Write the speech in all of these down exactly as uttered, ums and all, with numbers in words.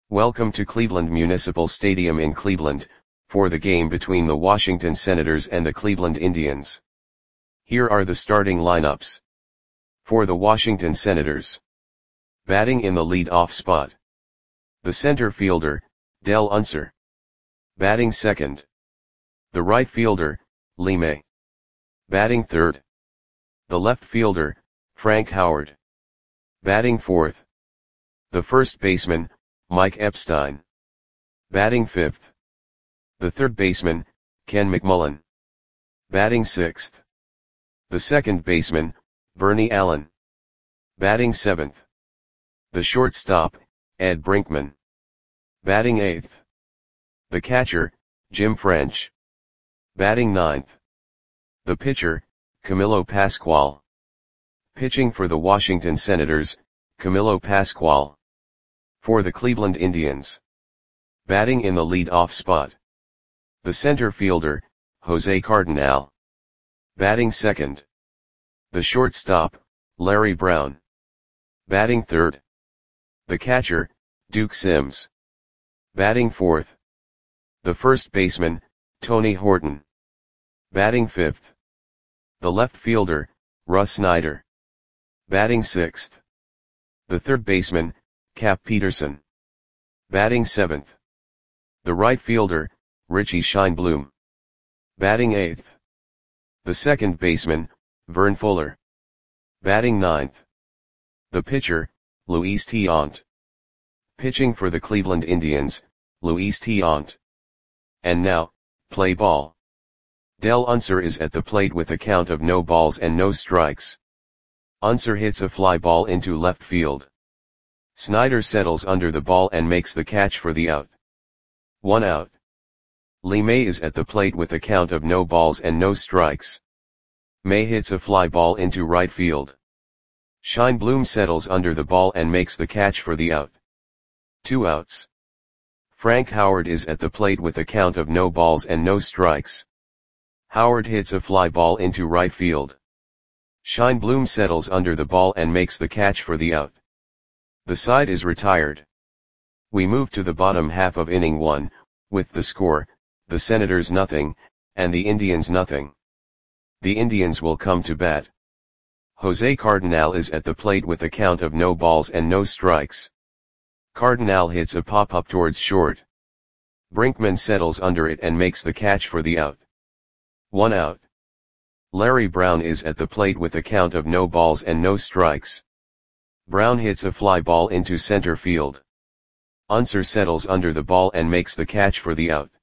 Welcome to Cleveland Municipal Stadium in Cleveland, for the game between the Washington Senators and the Cleveland Indians. Here are the starting lineups. For the Washington Senators. Batting in the lead-off spot. The center fielder, Dell Unser. Batting second. The right fielder, Lee May. Batting third. The left fielder, Frank Howard. Batting fourth. The first baseman, Mike Epstein. Batting fifth. The third baseman, Ken McMullen. Batting sixth. The second baseman, Bernie Allen. Batting seventh. The shortstop, Ed Brinkman. Batting eighth. The catcher, Jim French. Batting ninth. The pitcher, Camilo Pascual. Pitching for the Washington Senators, Camilo Pascual. For the Cleveland Indians. Batting in the lead-off spot. The center fielder, Jose Cardinal. Batting second. The shortstop, Larry Brown. Batting third. The catcher, Duke Sims. Batting fourth. The first baseman, Tony Horton. Batting fifth. The left fielder, Russ Snyder. Batting sixth. The third baseman, Cap Peterson. Batting seventh. The right fielder, Richie Scheinblum. Batting eighth. The second baseman, Vern Fuller. Batting ninth. The pitcher, Luis Tiant. Pitching for the Cleveland Indians, Luis Tiant. And now, play ball. Dell Unser is at the plate with a count of no balls and no strikes. Unser hits a fly ball into left field. Snyder settles under the ball and makes the catch for the out. One out. Lee May is at the plate with a count of no balls and no strikes. May hits a fly ball into right field. Scheinblum settles under the ball and makes the catch for the out. Two outs. Frank Howard is at the plate with a count of no balls and no strikes. Howard hits a fly ball into right field. Scheinblum settles under the ball and makes the catch for the out. The side is retired. We move to the bottom half of inning one, with the score, the Senators nothing, and the Indians nothing. The Indians will come to bat. Jose Cardinal is at the plate with a count of no balls and no strikes. Cardinal hits a pop-up towards short. Brinkman settles under it and makes the catch for the out. One out. Larry Brown is at the plate with a count of no balls and no strikes. Brown hits a fly ball into center field. Unser settles under the ball and makes the catch for the out.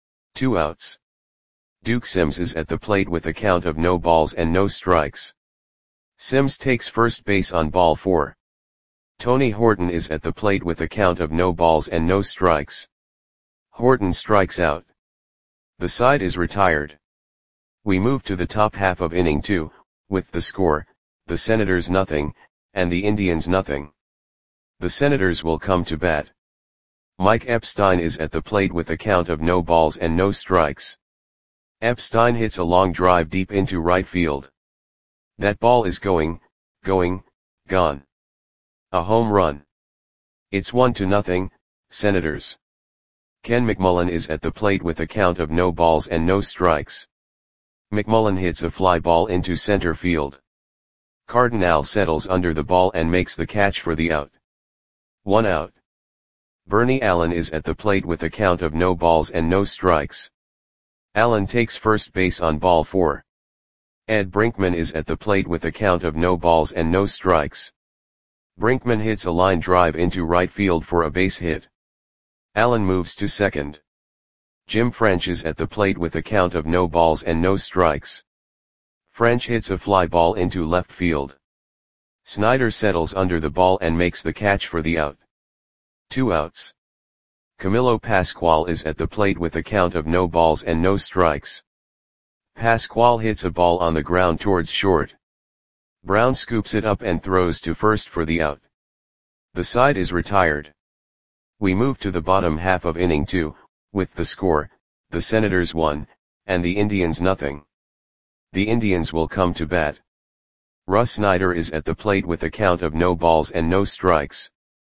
Two outs. Duke Sims is at the plate with a count of no balls and no strikes. Sims takes first base on ball four. Tony Horton is at the plate with a count of no balls and no strikes. Horton strikes out. The side is retired. We move to the top half of inning two, with the score, the Senators nothing, and the Indians nothing. The Senators will come to bat. Mike Epstein is at the plate with a count of no balls and no strikes. Epstein hits a long drive deep into right field. That ball is going, going, gone. A home run. It's one to nothing, Senators. Ken McMullen is at the plate with a count of no balls and no strikes. McMullen hits a fly ball into center field. Cardinal settles under the ball and makes the catch for the out. One out. Bernie Allen is at the plate with a count of no balls and no strikes. Allen takes first base on ball four. Ed Brinkman is at the plate with a count of no balls and no strikes. Brinkman hits a line drive into right field for a base hit. Allen moves to second. Jim French is at the plate with a count of no balls and no strikes. French hits a fly ball into left field. Snyder settles under the ball and makes the catch for the out. Two outs. Camilo Pascual is at the plate with a count of no balls and no strikes. Pascual hits a ball on the ground towards short. Brown scoops it up and throws to first for the out. The side is retired. We move to the bottom half of inning two, with the score, the Senators one, and the Indians nothing. The Indians will come to bat. Russ Snyder is at the plate with a count of no balls and no strikes.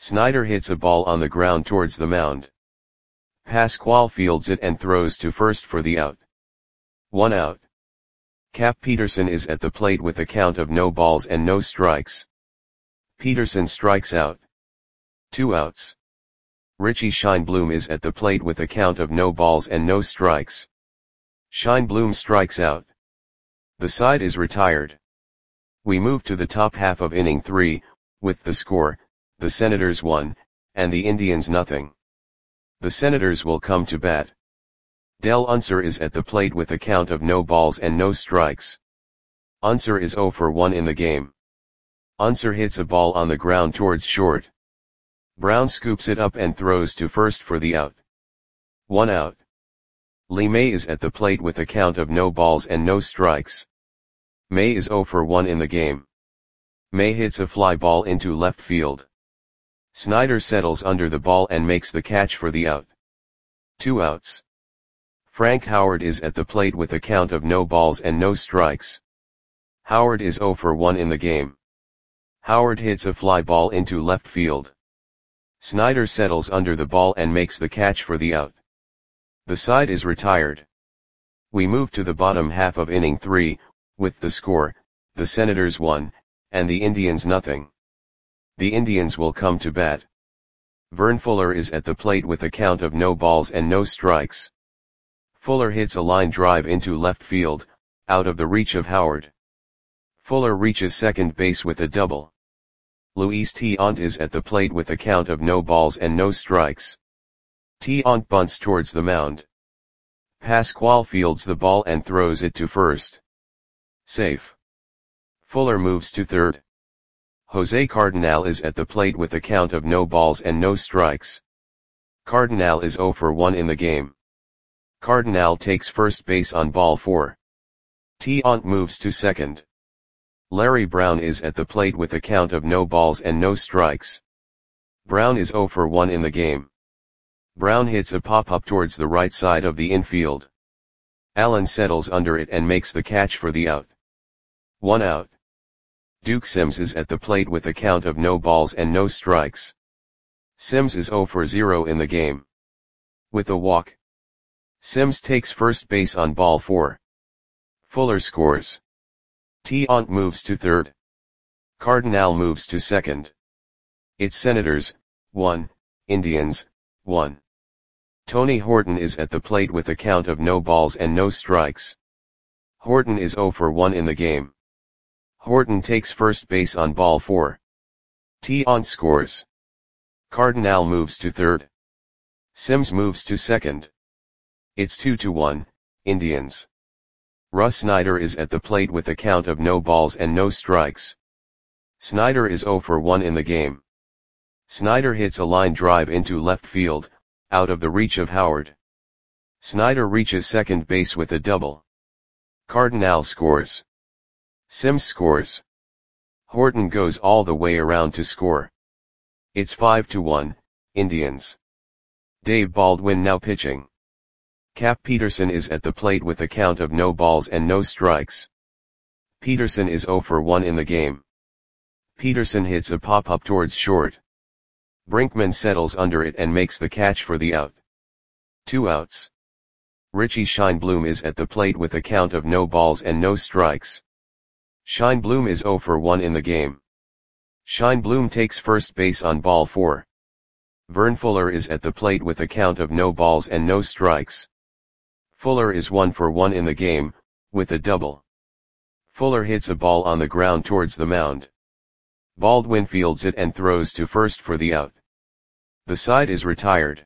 Snyder hits a ball on the ground towards the mound. Pasquale fields it and throws to first for the out. One out. Cap Peterson is at the plate with a count of no balls and no strikes. Peterson strikes out. Two outs. Richie Scheinblum is at the plate with a count of no balls and no strikes. Scheinblum strikes out. The side is retired. We move to the top half of inning three, with the score, the Senators one, and the Indians nothing. The Senators will come to bat. Del Unser is at the plate with a count of no balls and no strikes. Unser is oh for one in the game. Unser hits a ball on the ground towards short. Brown scoops it up and throws to first for the out. One out. Lee May is at the plate with a count of no balls and no strikes. May is oh for one in the game. May hits a fly ball into left field. Snyder settles under the ball and makes the catch for the out. Two outs. Frank Howard is at the plate with a count of no balls and no strikes. Howard is oh for one in the game. Howard hits a fly ball into left field. Snyder settles under the ball and makes the catch for the out. The side is retired. We move to the bottom half of inning three, with the score, the Senators one, and the Indians nothing. The Indians will come to bat. Vern Fuller is at the plate with a count of no balls and no strikes. Fuller hits a line drive into left field, out of the reach of Howard. Fuller reaches second base with a double. Luis Tiant is at the plate with a count of no balls and no strikes. Tiant bunts towards the mound. Pasquale fields the ball and throws it to first. Safe. Fuller moves to third. Jose Cardinal is at the plate with a count of no balls and no strikes. Cardinal is oh for one in the game. Cardinal takes first base on ball four. Tiant moves to second. Larry Brown is at the plate with a count of no balls and no strikes. Brown is oh for one in the game. Brown hits a pop-up towards the right side of the infield. Allen settles under it and makes the catch for the out. One out. Duke Sims is at the plate with a count of no balls and no strikes. Sims is oh for zero in the game. With a walk. Sims takes first base on ball four. Fuller scores. Tiant moves to third. Cardinal moves to second. It's Senators, one, Indians, one. Tony Horton is at the plate with a count of no balls and no strikes. Horton is oh for one in the game. Horton takes first base on ball four. Tiant scores. Cardinal moves to third. Sims moves to second. It's two to one, Indians. Russ Snyder is at the plate with a count of no balls and no strikes. Snyder is oh for one in the game. Snyder hits a line drive into left field, out of the reach of Howard. Snyder reaches second base with a double. Cardinal scores. Sims scores. Horton goes all the way around to score. It's five to one, Indians. Dave Baldwin now pitching. Cap Peterson is at the plate with a count of no balls and no strikes. Peterson is oh for one in the game. Peterson hits a pop-up towards short. Brinkman settles under it and makes the catch for the out. Two outs. Richie Scheinblum is at the plate with a count of no balls and no strikes. Scheinblum is oh for one in the game. Scheinblum takes first base on ball four. Vern Fuller is at the plate with a count of no balls and no strikes. Fuller is one for one in the game, with a double. Fuller hits a ball on the ground towards the mound. Baldwin fields it and throws to first for the out. The side is retired.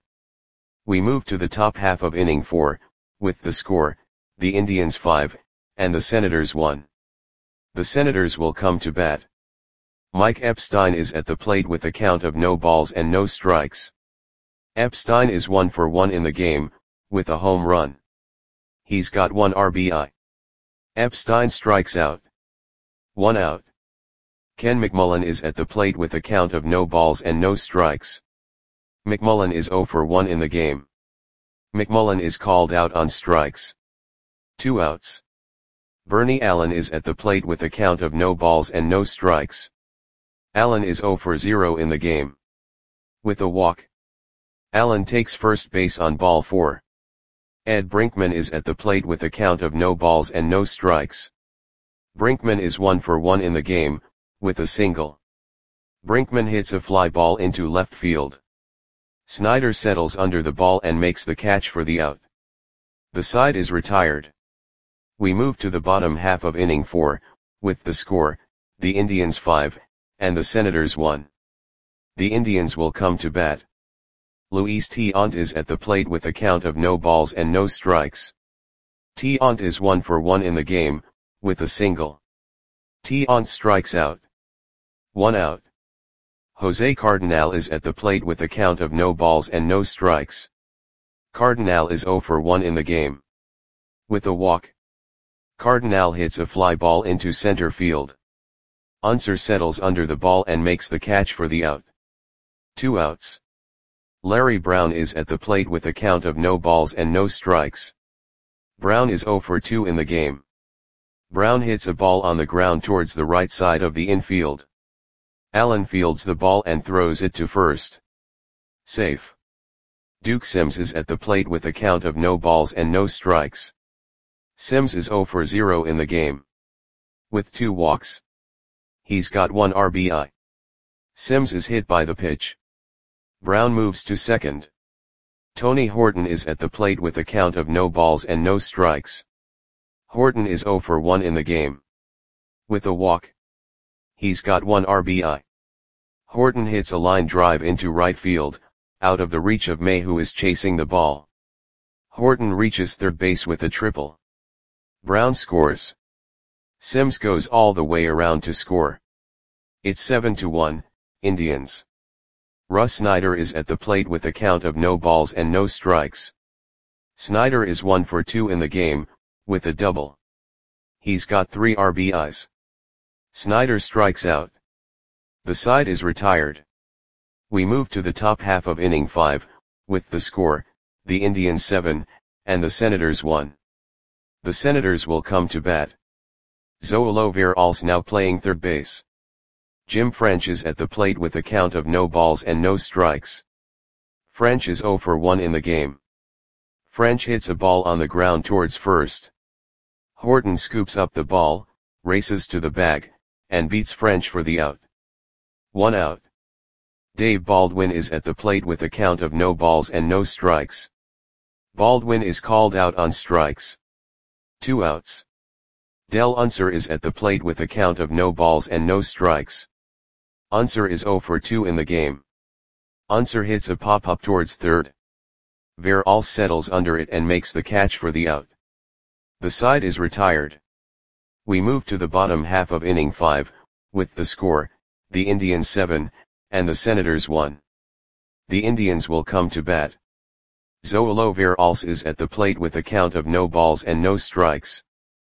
We move to the top half of inning four, with the score, the Indians five, and the Senators one. The Senators will come to bat. Mike Epstein is at the plate with a count of no balls and no strikes. Epstein is one for one in the game, with a home run. He's got one R B I. Epstein strikes out. One out. Ken McMullen is at the plate with a count of no balls and no strikes. McMullen is oh for one in the game. McMullen is called out on strikes. Two outs. Bernie Allen is at the plate with a count of no balls and no strikes. Allen is oh for zero in the game. With a walk. Allen takes first base on ball four. Ed Brinkman is at the plate with a count of no balls and no strikes. Brinkman is one for one in the game, with a single. Brinkman hits a fly ball into left field. Snyder settles under the ball and makes the catch for the out. The side is retired. We move to the bottom half of inning four, with the score, the Indians five, and the Senators one. The Indians will come to bat. Luis Tiant is at the plate with a count of no balls and no strikes. Tiant is one for one in the game, with a single. Tiant strikes out. One out. Jose Cardinal is at the plate with a count of no balls and no strikes. Cardinal is zero for one in the game. With a walk. Cardinal hits a fly ball into center field. Unser settles under the ball and makes the catch for the out. Two outs. Larry Brown is at the plate with a count of no balls and no strikes. Brown is zero for two in the game. Brown hits a ball on the ground towards the right side of the infield. Allen fields the ball and throws it to first. Safe. Duke Sims is at the plate with a count of no balls and no strikes. Sims is zero for zero in the game. With two walks. He's got one R B I. Sims is hit by the pitch. Brown moves to second. Tony Horton is at the plate with a count of no balls and no strikes. Horton is zero for one in the game. With a walk. He's got one R B I. Horton hits a line drive into right field, out of the reach of May, who is chasing the ball. Horton reaches third base with a triple. Brown scores. Sims goes all the way around to score. It's seven to one, Indians. Russ Snyder is at the plate with a count of no balls and no strikes. Snyder is one for two in the game, with a double. He's got three R B Is. Snyder strikes out. The side is retired. We move to the top half of inning five, with the score, the Indians seven, and the Senators one. The Senators will come to bat. Zoilo Veralls now playing third base. Jim French is at the plate with a count of no balls and no strikes. French is zero for one in the game. French hits a ball on the ground towards first. Horton scoops up the ball, races to the bag, and beats French for the out. One out. Dave Baldwin is at the plate with a count of no balls and no strikes. Baldwin is called out on strikes. Two outs. Del Unser is at the plate with a count of no balls and no strikes. Unser is zero for two in the game. Unser hits a pop-up towards third. Veralls settles under it and makes the catch for the out. The side is retired. We move to the bottom half of inning five, with the score, the Indians seven, and the Senators one. The Indians will come to bat. Zoilo Veralls is at the plate with a count of no balls and no strikes.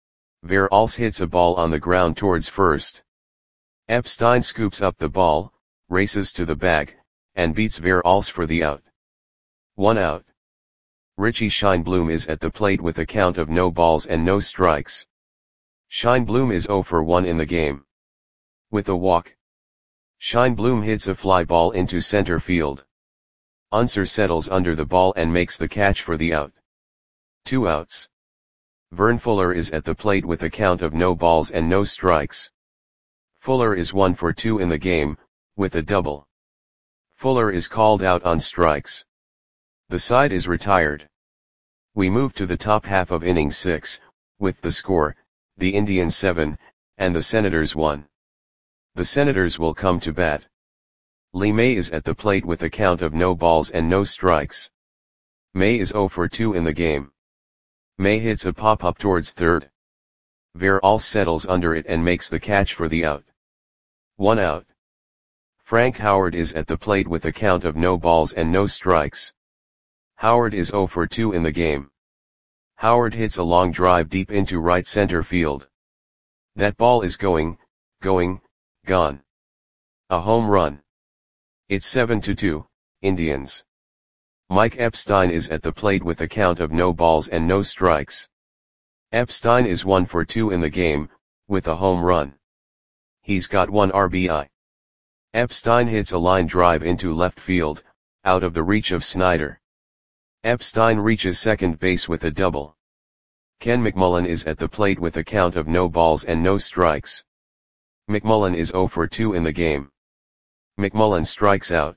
Veralls hits a ball on the ground towards first. Epstein scoops up the ball, races to the bag, and beats Veralls for the out. One out. Richie Scheinblum is at the plate with a count of no balls and no strikes. Scheinblum is zero for one in the game. With a walk. Scheinblum hits a fly ball into center field. Unser settles under the ball and makes the catch for the out. Two outs. Vern Fuller is at the plate with a count of no balls and no strikes. Fuller is one for two in the game, with a double. Fuller is called out on strikes. The side is retired. We move to the top half of inning six, with the score, the Indians seven, and the Senators one. The Senators will come to bat. Lee May is at the plate with a count of no balls and no strikes. May is zero for two in the game. May hits a pop-up towards third. Veralls settles under it and makes the catch for the out. One out. Frank Howard is at the plate with a count of no balls and no strikes. Howard is zero for two in the game. Howard hits a long drive deep into right center field. That ball is going, going, gone. A home run. It's seven to two, Indians. Mike Epstein is at the plate with a count of no balls and no strikes. Epstein is one for two in the game, with a home run. He's got one R B I. Epstein hits a line drive into left field, out of the reach of Snyder. Epstein reaches second base with a double. Ken McMullen is at the plate with a count of no balls and no strikes. McMullen is oh for two in the game. McMullen strikes out.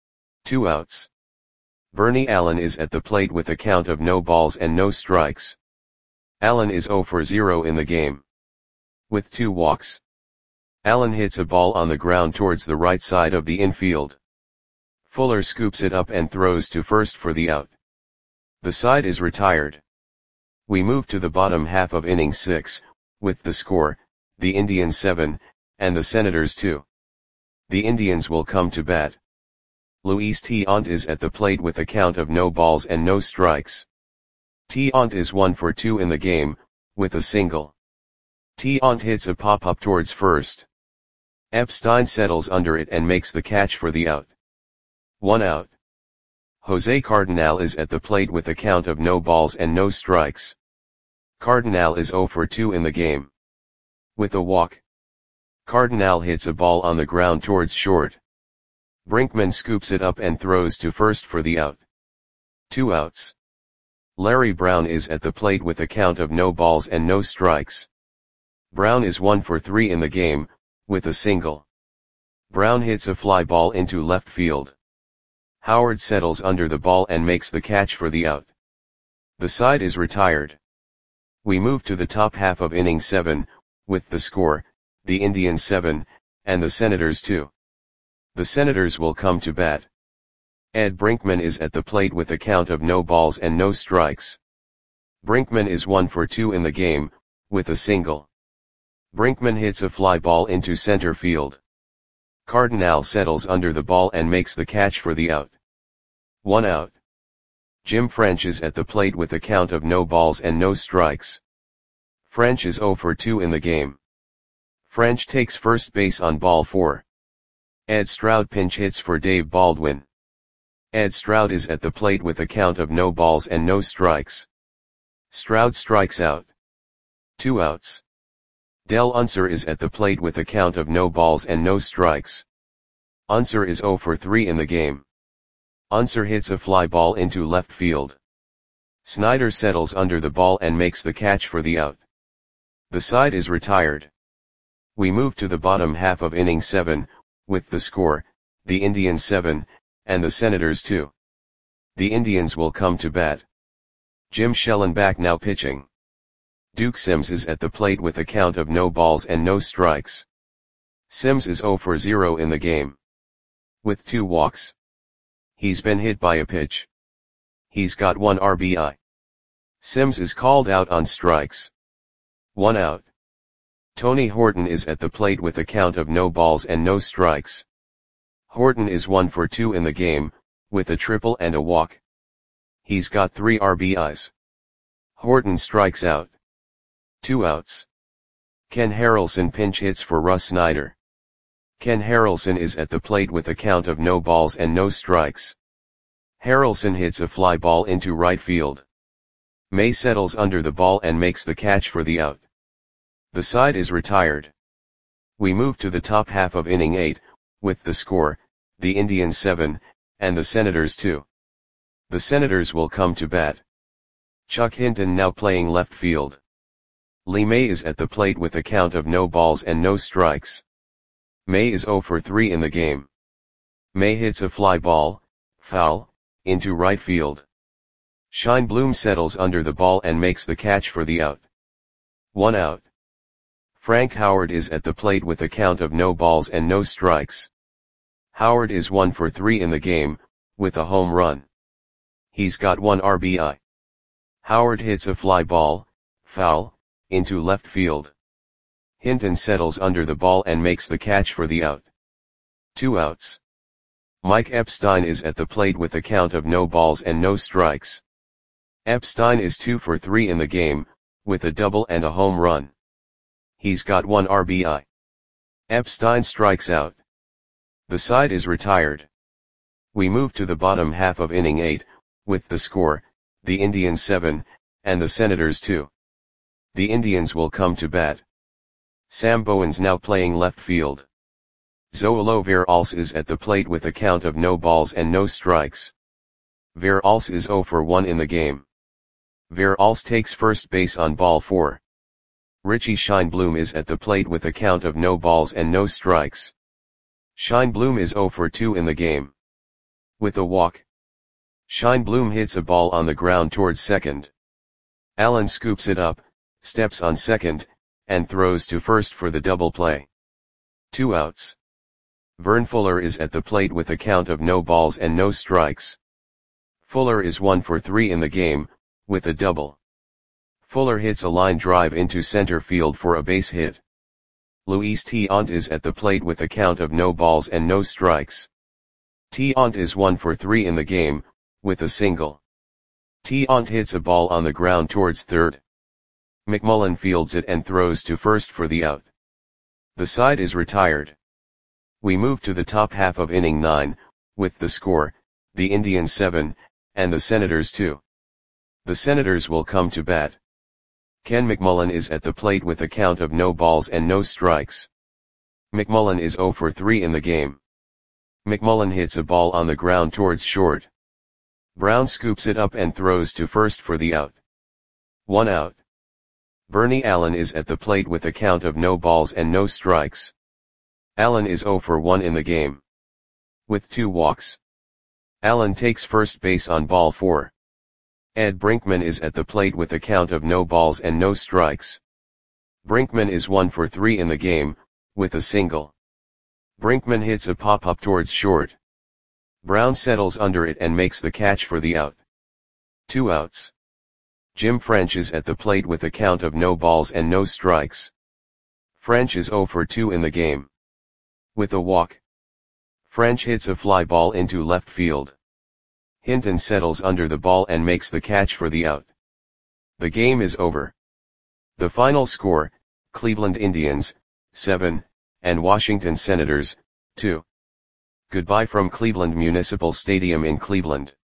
Two outs. Bernie Allen is at the plate with a count of no balls and no strikes. Allen is oh for zero in the game. With two walks. Allen hits a ball on the ground towards the right side of the infield. Fuller scoops it up and throws to first for the out. The side is retired. We move to the bottom half of inning six, with the score, the Indians seven, and the Senators two. The Indians will come to bat. Luis Tiant is at the plate with a count of no balls and no strikes. Tiant is one for two in the game, with a single. Tiant hits a pop-up towards first. Epstein settles under it and makes the catch for the out. One out. Jose Cardinal is at the plate with a count of no balls and no strikes. Cardinal is oh for two in the game. With a walk. Cardinal hits a ball on the ground towards short. Brinkman scoops it up and throws to first for the out. Two outs. Larry Brown is at the plate with a count of no balls and no strikes. Brown is one for three in the game, with a single. Brown hits a fly ball into left field. Howard settles under the ball and makes the catch for the out. The side is retired. We move to the top half of inning seven, with the score, the Indians seven, and the Senators two. The Senators will come to bat. Ed Brinkman is at the plate with a count of no balls and no strikes. Brinkman is one for two in the game, with a single. Brinkman hits a fly ball into center field. Cardinal settles under the ball and makes the catch for the out. One out. Jim French is at the plate with a count of no balls and no strikes. French is oh for two in the game. French takes first base on ball four. Ed Stroud pinch hits for Dave Baldwin. Ed Stroud is at the plate with a count of no balls and no strikes. Stroud strikes out. Two outs. Del Unser is at the plate with a count of no balls and no strikes. Unser is oh for three in the game. Unser hits a fly ball into left field. Snyder settles under the ball and makes the catch for the out. The side is retired. We move to the bottom half of inning seven, with the score, the Indians seven, and the Senators two. The Indians will come to bat. Jim Schellenbach now pitching. Duke Sims is at the plate with a count of no balls and no strikes. Sims is oh for zero in the game. With two walks. He's been hit by a pitch. He's got one R B I. Sims is called out on strikes. One out. Tony Horton is at the plate with a count of no balls and no strikes. Horton is one for two in the game, with a triple and a walk. He's got three R B Is. Horton strikes out. Two outs. Ken Harrelson pinch hits for Russ Snyder. Ken Harrelson is at the plate with a count of no balls and no strikes. Harrelson hits a fly ball into right field. May settles under the ball and makes the catch for the out. The side is retired. We move to the top half of inning eight, with the score, the Indians seven, and the Senators two. The Senators will come to bat. Chuck Hinton now playing left field. Lee May is at the plate with a count of no balls and no strikes. May is oh for three in the game. May hits a fly ball, foul, into right field. Scheinblum settles under the ball and makes the catch for the out. One out. Frank Howard is at the plate with a count of no balls and no strikes. Howard is one for three in the game, with a home run. He's got one R B I. Howard hits a fly ball, foul, into left field. Hinton settles under the ball and makes the catch for the out. Two outs. Mike Epstein is at the plate with a count of no balls and no strikes. Epstein is two for three in the game, with a double and a home run. He's got one R B I. Epstein strikes out. The side is retired. We move to the bottom half of inning eight, with the score, the Indians seven, and the Senators two. The Indians will come to bat. Sam Bowens now playing left field. Zoolo Verhulst is at the plate with a count of no balls and no strikes. Verhulst is zero for one in the game. Verhulst takes first base on ball four. Richie Scheinblum is at the plate with a count of no balls and no strikes. Scheinblum is zero for two in the game. With a walk, Scheinblum hits a ball on the ground towards second. Allen scoops it up, steps on second, and throws to first for the double play. Two outs. Vern Fuller is at the plate with a count of no balls and no strikes. Fuller is one for three in the game, with a double. Fuller hits a line drive into center field for a base hit. Luis Tiant is at the plate with a count of no balls and no strikes. Tiant is one for three in the game, with a single. Tiant hits a ball on the ground towards third. McMullen fields it and throws to first for the out. The side is retired. We move to the top half of inning nine, with the score, the Indians seven, and the Senators two. The Senators will come to bat. Ken McMullen is at the plate with a count of no balls and no strikes. McMullen is zero for three in the game. McMullen hits a ball on the ground towards short. Brown scoops it up and throws to first for the out. One out. Bernie Allen is at the plate with a count of no balls and no strikes. Allen is zero for one in the game. With two walks, Allen takes first base on ball four. Ed Brinkman is at the plate with a count of no balls and no strikes. Brinkman is one for three in the game, with a single. Brinkman hits a pop-up towards short. Brown settles under it and makes the catch for the out. Two outs. Jim French is at the plate with a count of no balls and no strikes. French is zero for two in the game. With a walk, French hits a fly ball into left field. Hinton settles under the ball and makes the catch for the out. The game is over. The final score, Cleveland Indians, seven, and Washington Senators, two. Goodbye from Cleveland Municipal Stadium in Cleveland.